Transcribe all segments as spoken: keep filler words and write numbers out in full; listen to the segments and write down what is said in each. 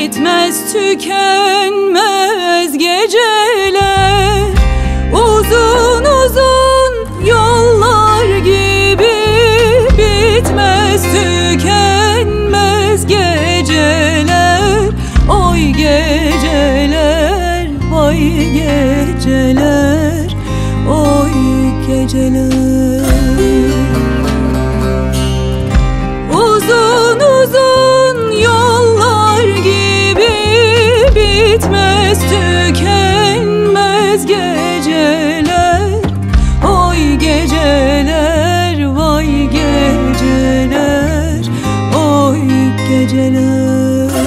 Bitmez tükenmez geceler, uzun uzun yollar gibi. Bitmez tükenmez geceler, oy geceler, vay geceler, oy geceler. Uzun uzun yollar gibi, bitmez tükenmez geceler, oy geceler, vay geceler, oy geceler.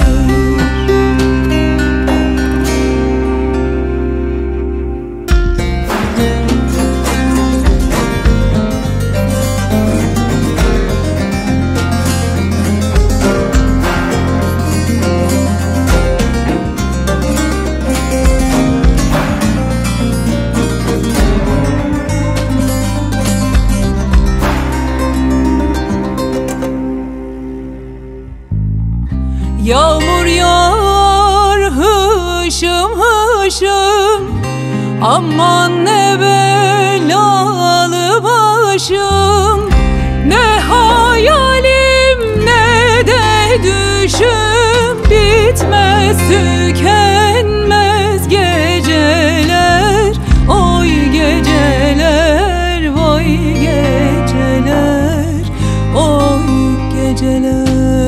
Yağmur yağar hışım hışım, aman ne belalı başım. Ne hayalim ne de düşüm, bitmez tükenmez geceler, oy geceler, vay geceler, oy geceler.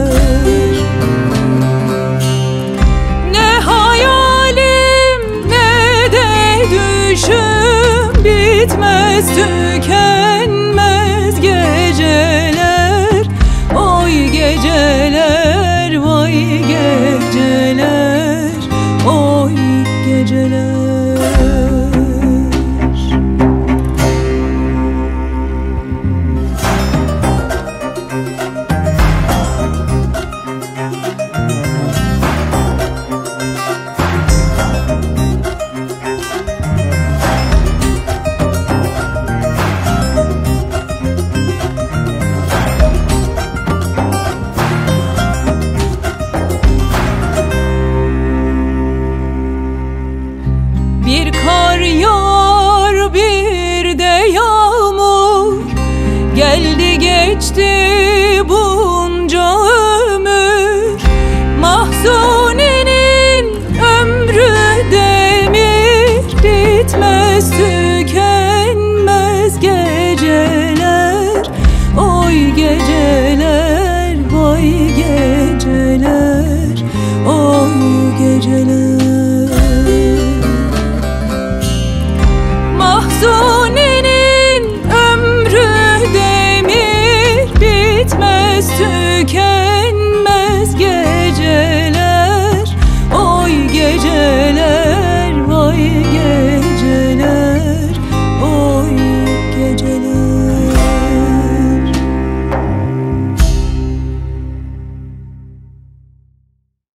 Bitmez tükenmez geceler, oy geceler, vay geceler, oy geceler. Bir kar yağar bir de yağmur, geldi geçti